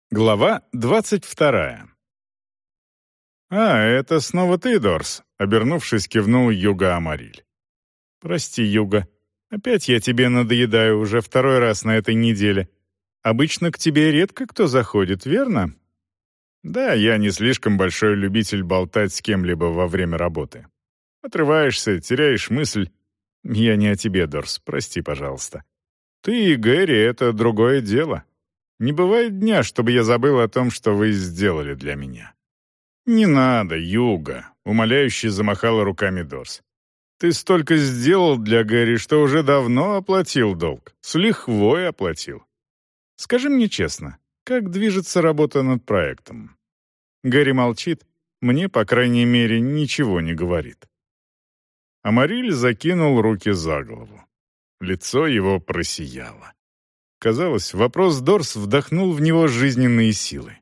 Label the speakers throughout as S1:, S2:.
S1: Глава 22. Это снова ты, Дорс», — обернувшись, кивнул Юга Амариль. «Прости, Юга, опять я тебе надоедаю уже второй раз на этой неделе. Обычно к тебе редко кто заходит, верно?» «Да, я не слишком большой любитель болтать с кем-либо во время работы. Отрываешься, теряешь мысль. Я не о тебе, Дорс, прости, пожалуйста. Ты и Гэри — это другое дело. Не бывает дня, чтобы я забыл о том, что вы сделали для меня». «Не надо, Юга», — умоляюще замахала руками Дорс. «Ты столько сделал для Гэри, что уже давно оплатил долг. С лихвой оплатил. Скажи мне честно, как движется работа над проектом?» Гэри молчит, мне, по крайней мере, ничего не говорит. Амариль закинул руки за голову. Лицо его просияло. Казалось, вопрос Дорс вдохнул в него жизненные силы.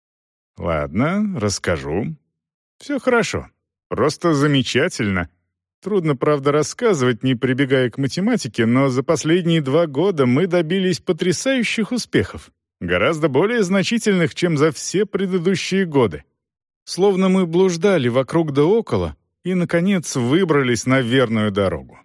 S1: «Ладно, расскажу. Все хорошо. Просто замечательно. Трудно, правда, рассказывать, не прибегая к математике, но за последние 2 года мы добились потрясающих успехов, гораздо более значительных, чем за все предыдущие годы. Словно мы блуждали вокруг да около и, наконец, выбрались на верную дорогу.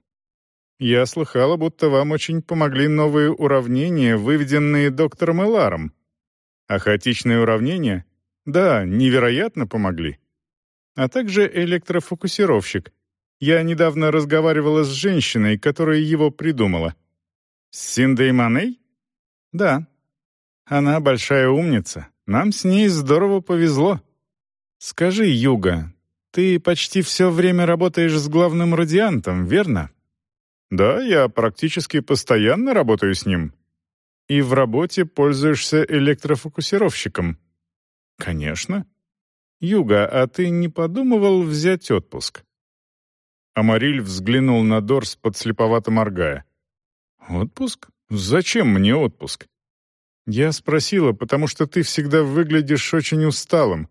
S1: Я слыхала, будто вам очень помогли новые уравнения, выведенные доктором Эларом. А хаотичные уравнения? Да, невероятно помогли. А также электрофокусировщик. Я недавно разговаривала с женщиной, которая его придумала. С Синдой Маней? Да. Она большая умница. Нам с ней здорово повезло. Скажи, Юга, ты почти все время работаешь с главным радиантом, верно? Да, я практически постоянно работаю с ним. И в работе пользуешься электрофокусировщиком. Конечно. Юга, а ты не подумывал взять отпуск? Амариль взглянул на Дорс, подслеповато моргая. Отпуск? Зачем мне отпуск? Я спросила, потому что ты всегда выглядишь очень усталым.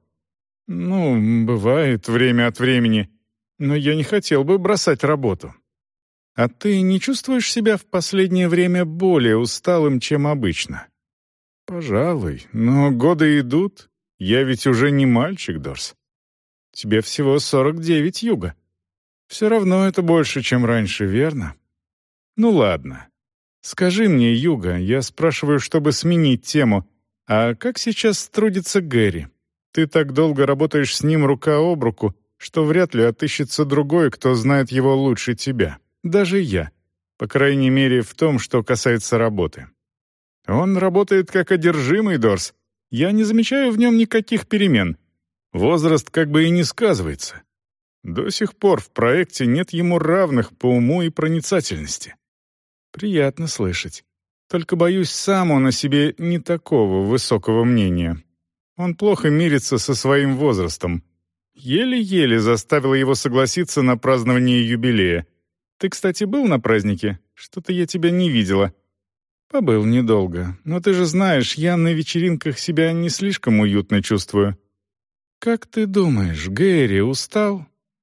S1: Ну, бывает время от времени, но я не хотел бы бросать работу. А ты не чувствуешь себя в последнее время более усталым, чем обычно? Пожалуй, но годы идут. Я ведь уже не мальчик, Дорс. Тебе всего 49, Юга. Все равно это больше, чем раньше, верно? Ну ладно. Скажи мне, Юга, я спрашиваю, чтобы сменить тему, а как сейчас трудится Гэри? Ты так долго работаешь с ним рука об руку, что вряд ли отыщется другой, кто знает его лучше тебя. Даже я. По крайней мере, в том, что касается работы. Он работает как одержимый, Дорс. Я не замечаю в нем никаких перемен. Возраст как бы и не сказывается. До сих пор в проекте нет ему равных по уму и проницательности. Приятно слышать. Только, боюсь, сам он о себе не такого высокого мнения. Он плохо мирится со своим возрастом. Еле-еле заставила его согласиться на празднование юбилея. Ты, кстати, был на празднике? Что-то я тебя не видела. Побыл недолго, но ты же знаешь, я на вечеринках себя не слишком уютно чувствую. Как ты думаешь, Гэри устал?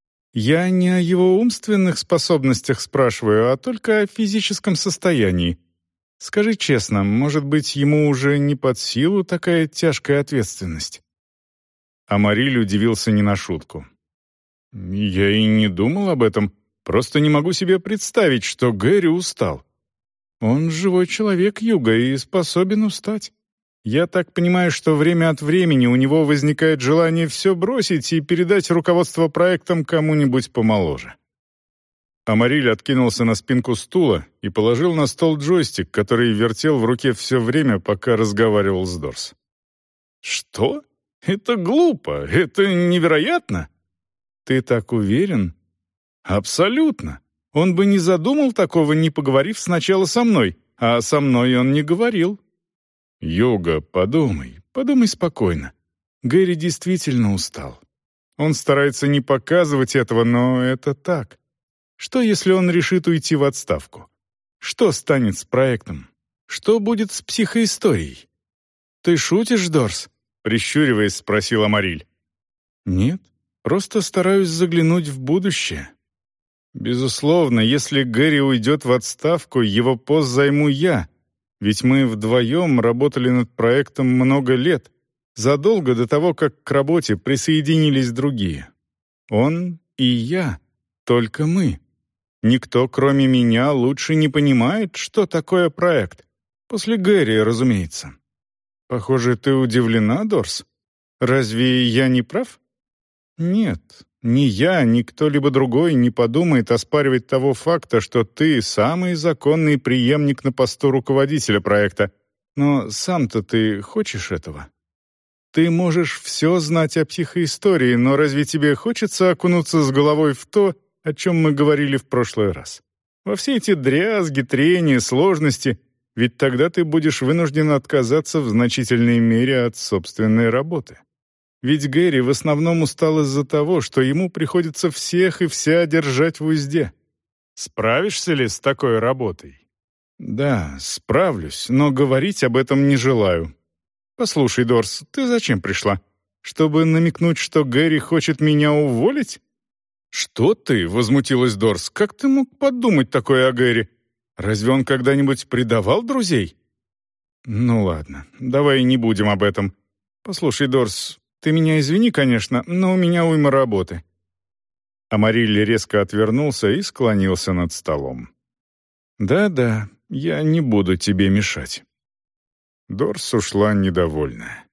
S1: Я не о его умственных способностях спрашиваю, а только о физическом состоянии. Скажи честно, может быть, ему уже не под силу такая тяжкая ответственность? Амариль удивился не на шутку. Я и не думал об этом, просто не могу себе представить, что Гэри устал. Он живой человек, Юга, и способен устать. Я так понимаю, что время от времени у него возникает желание все бросить и передать руководство проектом кому-нибудь помоложе. Амариль откинулся на спинку стула и положил на стол джойстик, который вертел в руке все время, пока разговаривал с Дорс. «Что? Это глупо, это невероятно!» «Ты так уверен?» «Абсолютно. Он бы не задумал такого, не поговорив сначала со мной, а со мной он не говорил». «Юга, подумай спокойно. Гэри действительно устал. Он старается не показывать этого, но это так. Что, если он решит уйти в отставку? Что станет с проектом? Что будет с психоисторией?» «Ты шутишь, Дорс?» — прищуриваясь, спросил Амариль. «Нет, просто стараюсь заглянуть в будущее. Безусловно, если Гэри уйдет в отставку, его пост займу я, ведь мы вдвоем работали над проектом много лет, Задолго до того, как к работе присоединились другие. Он и я, только мы. Никто, кроме меня, лучше не понимает, что такое проект. После Гэри, разумеется. Похоже, ты удивлена, Дорс? Разве я не прав? Нет, ни я, ни кто-либо другой не подумает оспаривать того факта, что ты самый законный преемник на посту руководителя проекта. Но сам-то ты хочешь этого? Ты можешь все знать о психоистории, но разве тебе хочется окунуться с головой в то, о чем мы говорили в прошлый раз? Во все эти дрязги, трения, сложности, ведь тогда ты будешь вынужден отказаться в значительной мере от собственной работы. Ведь Гэри в основном устал из-за того, что ему приходится всех и вся держать в узде. Справишься ли с такой работой? Да, справлюсь, но говорить об этом не желаю. «Послушай, Дорс, ты зачем пришла? Чтобы намекнуть, что Гэри хочет меня уволить?» «Что ты?» — возмутилась Дорс. «Как ты мог подумать такое о Гэри? Разве он когда-нибудь предавал друзей?» «Ну ладно, давай не будем об этом. Послушай, Дорс, ты меня извини, конечно, но у меня уйма работы». Амариль резко отвернулся и склонился над столом. «Да-да, я не буду тебе мешать». Дорс ушла недовольная.